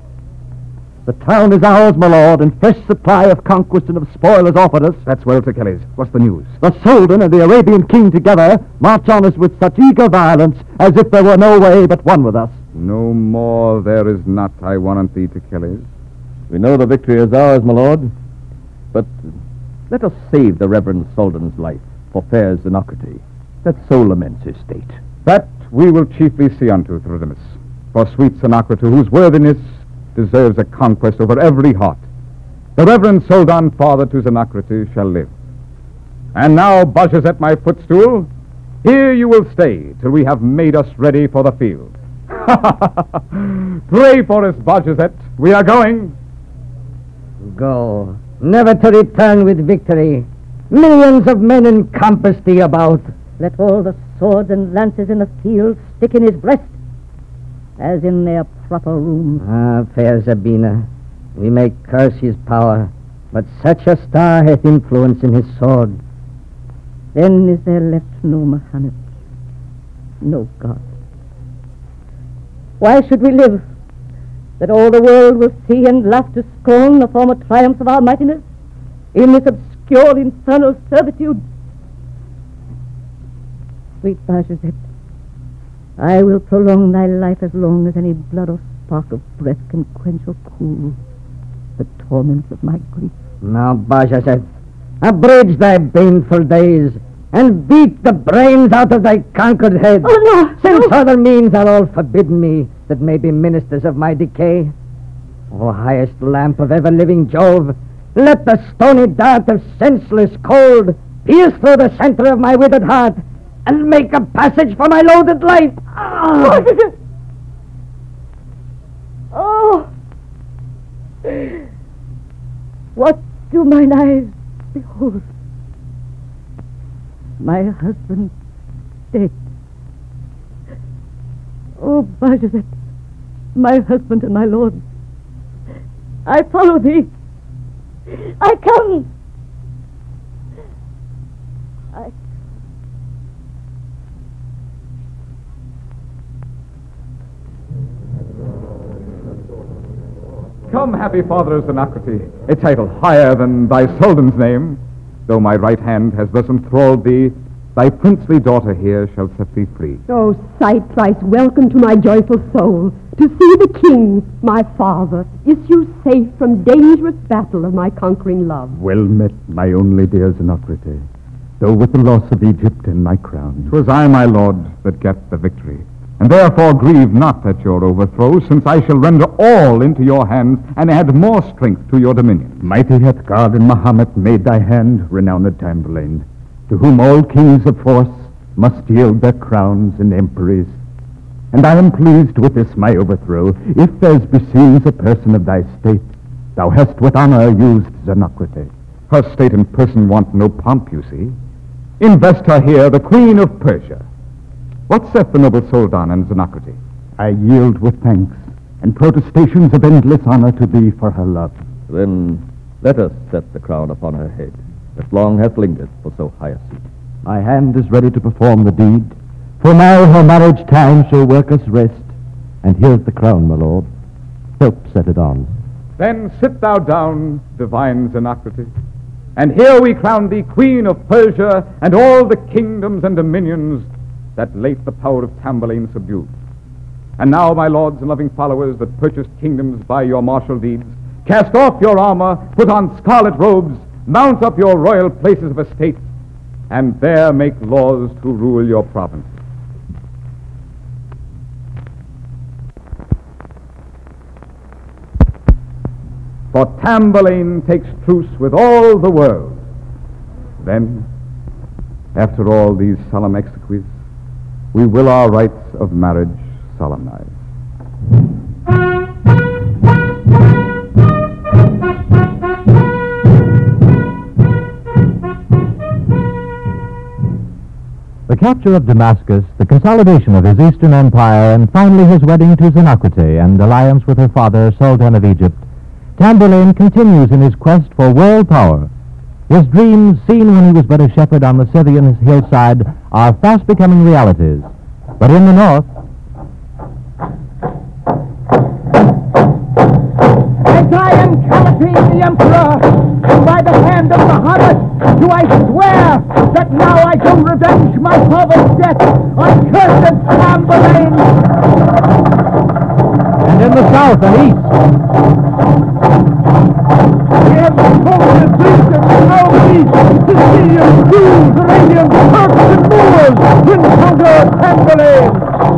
The town is ours, my lord, and fresh supply of conquest and of spoil is offered us. That's well, Achilles. What's the news? The Soldan and the Arabian king together march on us with such eager violence as if there were no way but one with us. No more there is not, I warrant thee, to Achilles. We know the victory is ours, my lord. But let us save the Reverend Soldan's life for fair Zenocrate, that so laments his state. That we will chiefly see unto, Theridamas. For sweet Zenocrate, whose worthiness deserves a conquest over every heart, the Reverend Soldan, father to Zenocrate, shall live. And now, Bajazet, my footstool, here you will stay till we have made us ready for the field. Pray for us, Bajazet. We are going. Go, never to return with victory. Millions of men encompass thee about. Let all the swords and lances in the field stick in his breast, as in their proper room. Ah, fair Zabina, we may curse his power, but such a star hath influence in his sword. Then is there left no Mahomet, no God. Why should we live? That all the world will see and laugh to scorn the former triumphs of our mightiness in this obscure infernal servitude? Sweet Bajazet, I will prolong thy life as long as any blood or spark of breath can quench or cool the torments of my grief. Now, Bajazet, abridge thy baneful days and beat the brains out of thy conquered head. Oh, no! Since other means are all forbidden me that may be ministers of my decay. O highest lamp of ever-living Jove, let the stony dart of senseless cold pierce through the center of my withered heart and make a passage for my loathed life. Oh! What do mine eyes behold? My husband dead. Oh, Bajazet, my husband and my lord, I follow thee. I come. Come, happy father of Zenocrate, a title higher than thy Soldan's name. Though my right hand has thus enthralled thee, thy princely daughter here shall set thee free. Oh, sight thrice welcome to my joyful soul, to see the king, my father, issue safe from dangerous battle of my conquering love. Well met, my only dear Zenocrate, though with the loss of Egypt and my crown. 'Twas I, my lord, that gat the victory, and therefore grieve not at your overthrow, since I shall render all into your hands and add more strength to your dominion. Mighty hath God and Mahomet made thy hand, renowned Tamburlaine, to whom all kings of force must yield their crowns and emperies. And I am pleased with this my overthrow, if as beseems a person of thy state, thou hast with honor used Zenocrate. Her state and person want no pomp, you see. Invest her here the queen of Persia. What saith the noble Soldan and Zenocrate? I yield with thanks and protestations of endless honor to thee for her love. Then let us set the crown upon her head, that long hath lingered for so high a seat. My hand is ready to perform the deed, for now her marriage time shall work us rest. And here's the crown, my lord. Help set it on. Then sit thou down, divine Zenocrate, and here we crown thee queen of Persia and all the kingdoms and dominions that late the power of Tamburlaine subdued. And now, my lords and loving followers that purchased kingdoms by your martial deeds, cast off your armor, put on scarlet robes, mount up your royal places of estate, and there make laws to rule your province. For Tamburlaine takes truce with all the world. Then, after all these solemn exequies, we will our rites of marriage solemnize. The capture of Damascus, the consolidation of his eastern empire, and finally his wedding to Zenocrate and alliance with her father, Sultan of Egypt, Tamburlaine continues in his quest for world power. His dreams, seen when he was but a shepherd on the Scythian hillside, are fast becoming realities. But in the north... As I am Calatrine the Emperor, and by the hand of Mahomet, do I swear that now I shall revenge my father's death on cursed Tamburlaine. in the south and east. We have forces reached in the southeast, Sicilians, Jews, Arabians, Turks, and Moors to encounter Tamburlaine.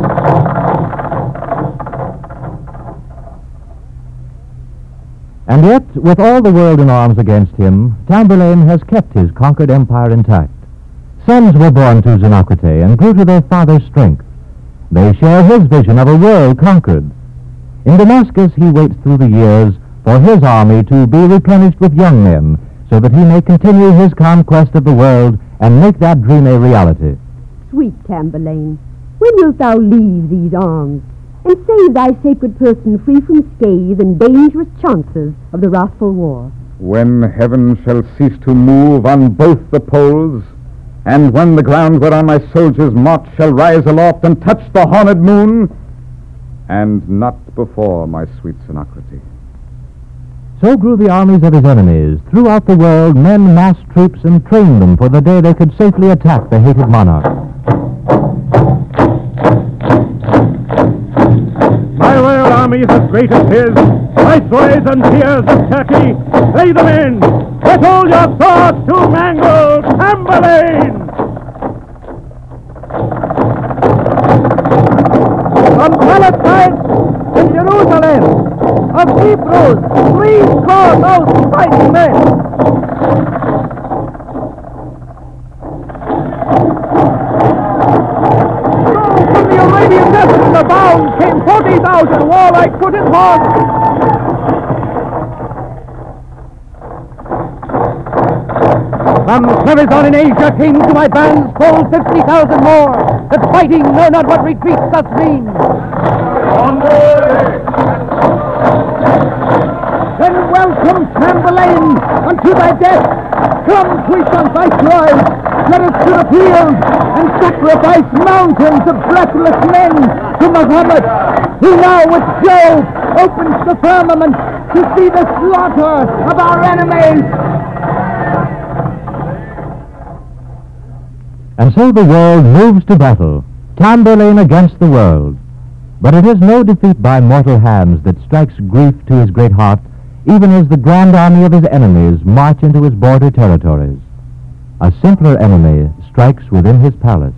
And yet, with all the world in arms against him, Tamburlaine has kept his conquered empire intact. Sons were born to Zenocrate and grew to their father's strength. They share his vision of a world conquered. In Damascus, he waits through the years for his army to be replenished with young men, so that he may continue his conquest of the world and make that dream a reality. Sweet Tamburlaine, when wilt thou leave these arms and save thy sacred person free from scathe and dangerous chances of the wrathful war? When heaven shall cease to move on both the poles, and when the ground whereon my soldiers march shall rise aloft and touch the horned moon, and not before, my sweet Zenocrate. So grew the armies of his enemies. Throughout the world, men massed troops and trained them for the day they could safely attack the hated monarch. My royal army is as great as his. Viceroys and peers of Turkey, lay them in. Set all your swords to mangle Tamburlaine. From Palestine and Jerusalem, of Hebrews, 3,000 fighting men. From the Arabian desert in the bound came 40,000 warlike foot and horse. From Trebizond in Asia came to my bands full 50,000 more, that fighting know not what retreat doth mean. Then welcome, Tamburlaine, unto thy death. Come, puissant viceroy, let us to the field and sacrifice mountains of breathless men to Muhammad, who now with Jove opens the firmament to see the slaughter of our enemies. And so the world moves to battle, Tamburlaine against the world. But it is no defeat by mortal hands that strikes grief to his great heart, even as the grand army of his enemies march into his border territories. A simpler enemy strikes within his palace.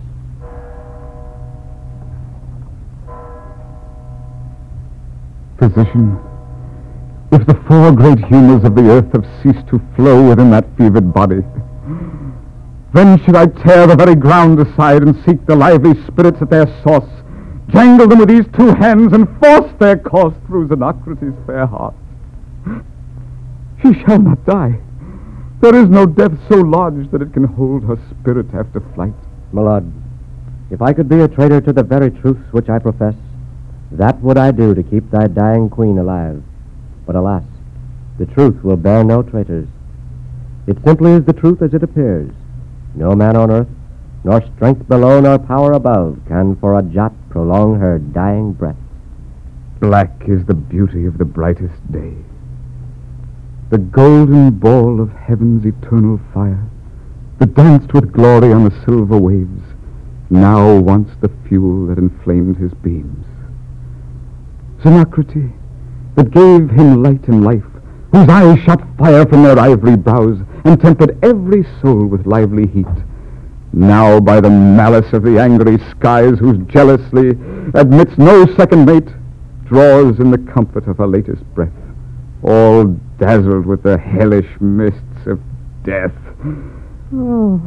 Physician, if the four great humors of the earth have ceased to flow within that fevered body, then should I tear the very ground aside and seek the lively spirits at their source, jangle them with these two hands, and force their course through Zenocrate's fair heart. She shall not die. There is no death so large that it can hold her spirit after flight. My lord, if I could be a traitor to the very truths which I profess, that would I do to keep thy dying queen alive. But alas, the truth will bear no traitors. It simply is the truth as it appears. No man on earth, nor strength below, nor power above, can for a jot prolong her dying breath. Black is the beauty of the brightest day. The golden ball of heaven's eternal fire, that danced with glory on the silver waves, now wants the fuel that inflamed his beams. Zenocrate, that gave him light and life, whose eyes shot fire from their ivory brows, and tempered every soul with lively heat, now by the malice of the angry skies, whose jealously admits no second mate, draws in the comfort of her latest breath, all dazzled with the hellish mists of death. Oh,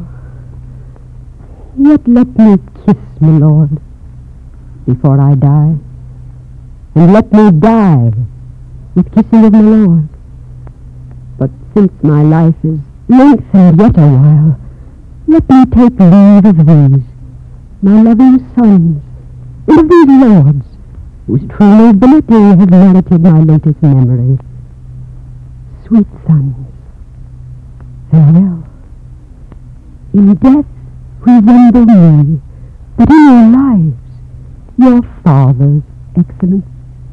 yet let me kiss my lord before I die, and let me die with kissing of my lord. But since my life is lengthened yet a while, let me take leave of these, my loving sons, and of these lords, whose true nobility have merited my latest memory. Sweet sons, farewell. In death resemble me, but in your lives, your father's excellence.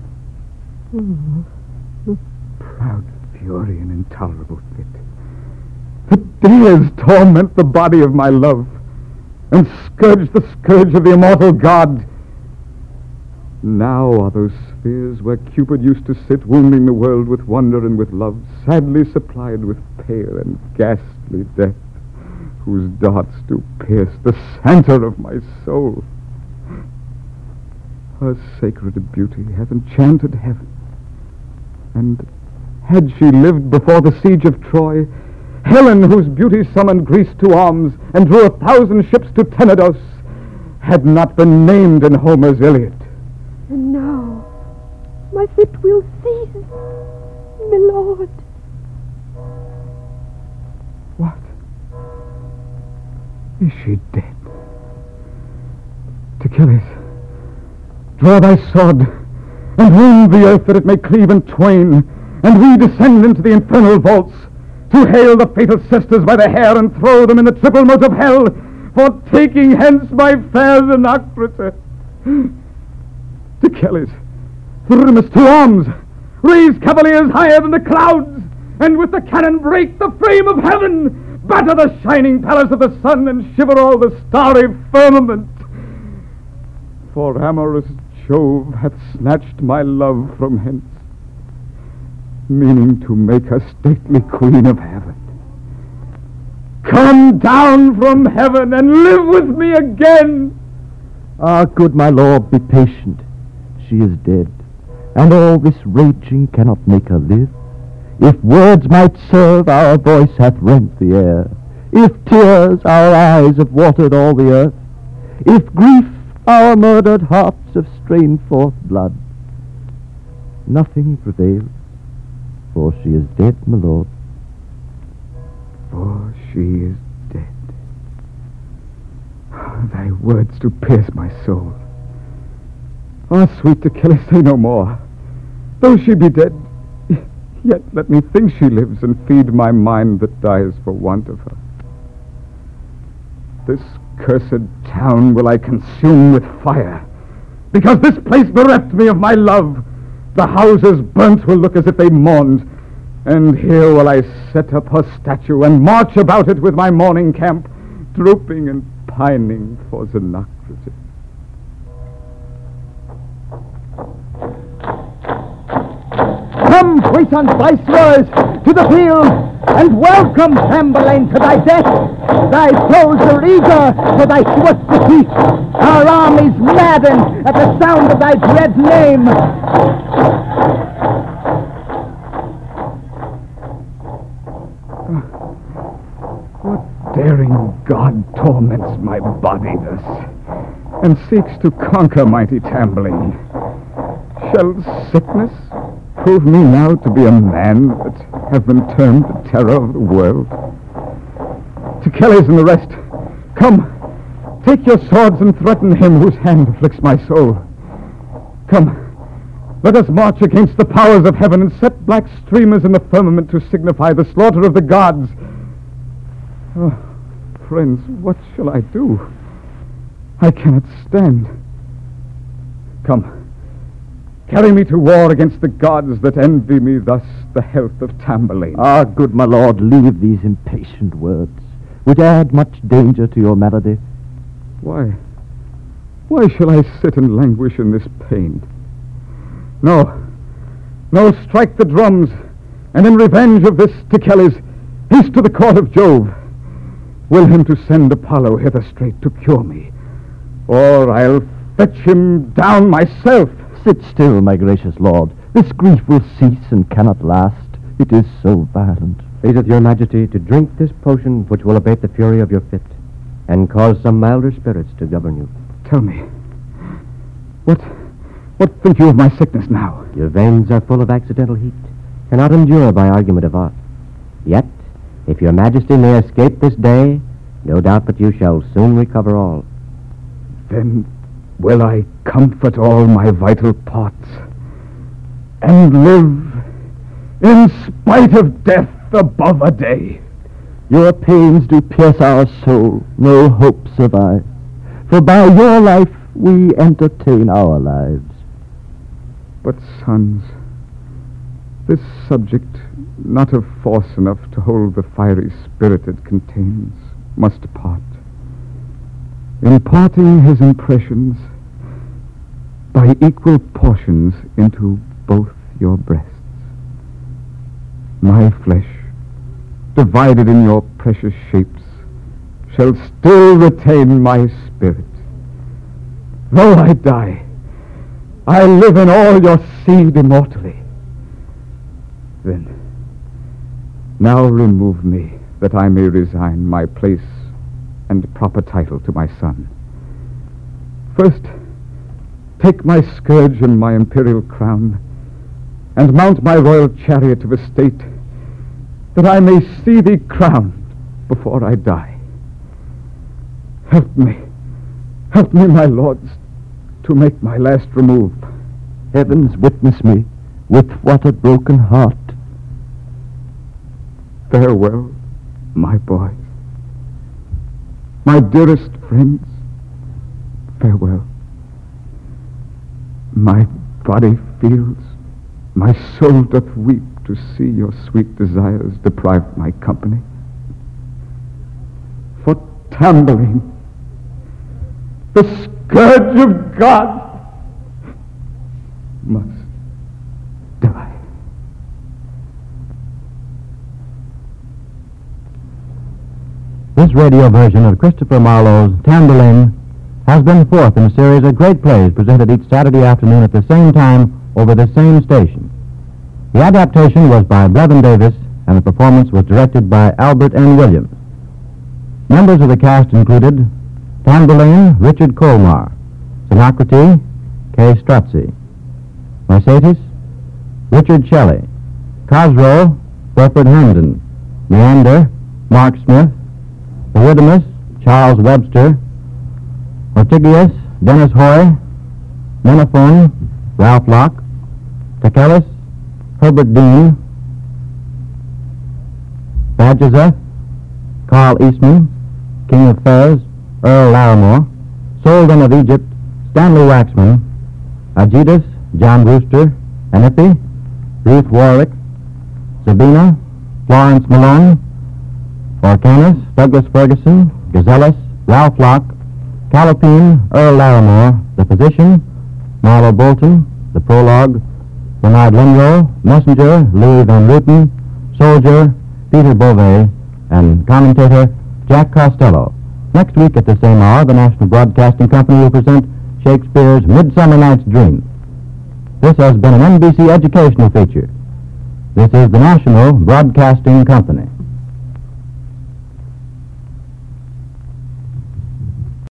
Oh. Proud fury and intolerable fit, that dares torment the body of my love, and scourge the scourge of the immortal God. Now are those spheres where Cupid used to sit, wounding the world with wonder and with love, sadly supplied with pale and ghastly death, whose darts do pierce the center of my soul. Her sacred beauty hath enchanted heaven, and had she lived before the siege of Troy, Helen, whose beauty summoned Greece to arms and drew 1,000 ships to Tenedos, had not been named in Homer's Iliad. And now my fit will cease, my lord. What? Is she dead? Achilles, draw thy sword and wound the earth that it may cleave in twain, and we descend into the infernal vaults to hale the fatal sisters by the hair and throw them in the triple moat of hell for taking hence my fair Zenocrate. Achilles, Thrymus, to arms! Raise cavaliers higher than the clouds, and with the cannon break the frame of heaven! Batter the shining palace of the sun, and shiver all the starry firmament! For amorous Jove hath snatched my love from hence, meaning to make her stately queen of heaven. Come down from heaven and live with me again! Ah, good my lord, be patient. She is dead, and all this raging cannot make her live. If words might serve, our voice hath rent the air. If tears, our eyes have watered all the earth. If grief, our murdered hearts have strained forth blood. Nothing prevails, for she is dead, my lord. For she is dead. Thy words do pierce my soul. Ah, sweet Achilles, say no more. Though she be dead, yet let me think she lives and feed my mind that dies for want of her. This cursed town will I consume with fire, because this place bereft me of my love. The houses burnt will look as if they mourned, and here will I set up her statue and march about it with my mourning camp, drooping and pining for Zenocrate. Come, puissant viceroys, to the field, and welcome Tamburlaine to thy death. Thy foes are eager for thy swift defeat. Our armies madden at the sound of thy dread name. What daring god torments my body thus, and seeks to conquer mighty Tamburlaine? Shall sickness prove me now to be a man that have been termed the terror of the world? Achilles and the rest, come, take your swords and threaten him whose hand afflicts my soul. Come, let us march against the powers of heaven and set black streamers in the firmament to signify the slaughter of the gods. Oh, friends, what shall I do? I cannot stand. Come, carry me to war against the gods that envy me thus the health of Tamburlaine. Ah, good my lord, leave these impatient words, which add much danger to your malady. Why shall I sit and languish in this pain? No, strike the drums, and in revenge of this, Achilles, haste to the court of Jove. Will him to send Apollo hither straight to cure me, or I'll fetch him down myself. Sit still, my gracious lord. This grief will cease and cannot last. It is so violent. Pleaseth your majesty to drink this potion which will abate the fury of your fit, and cause some milder spirits to govern you. Tell me, what think you of my sickness now? Your veins are full of accidental heat, cannot endure by argument of art. Yet, if your majesty may escape this day, no doubt but you shall soon recover all. Then will I comfort all my vital parts, and live in spite of death above a day. Your pains do pierce our soul, no hope survives. For by your life we entertain our lives. But, sons, this subject, not of force enough to hold the fiery spirit it contains, must part. In parting his impressions, by equal portions into both your breasts. My flesh, divided in your precious shapes, shall still retain my spirit. Though I die, I live in all your seed immortally. Then, now remove me, that I may resign my place and proper title to my son. First, take my scourge and my imperial crown, and mount my royal chariot of estate, that I may see thee crowned before I die. Help me, my lords, to make my last remove. Heavens witness me, with what a broken heart. Farewell, my boys. My dearest friends, farewell. My body feels, my soul doth weep to see your sweet desires deprive my company. For Tamburlaine, the scourge of God, must die. This radio version of Christopher Marlowe's Tamburlaine has been fourth in a series of great plays presented each Saturday afternoon at the same time over the same station. The adaptation was by Blevin Davis, and the performance was directed by Albert N. Williams. Members of the cast included Tamburlaine, Richard Colmar; Xenocrate, Kay Strozzi; Mercedes, Richard Shelley; Cosroe, Wilfred Herndon; Meander, Mark Smith; Eurydamas, Charles Webster; Ortygius, Dennis Hoy; Menaphon, Ralph Locke; Tachellus, Herbert Dean; Bajazeth, Carl Eastman; King of Fez, Earl Larimore; Soldan of Egypt, Stanley Waxman; Aegitus, John Brewster; Enippe, Ruth Warwick; Sabina, Florence Malone; Orcanus, Douglas Ferguson; Gazellus, Ralph Locke; Calipine, Earl Larimore; The Physician, Marlowe Bolton; The Prologue, Bernard Linrow; Messenger, Louis Van Ruten; Soldier, Peter Beauvais; and commentator, Jack Costello. Next week at the same hour, the National Broadcasting Company will present Shakespeare's Midsummer Night's Dream. This has been an NBC educational feature. This is the National Broadcasting Company.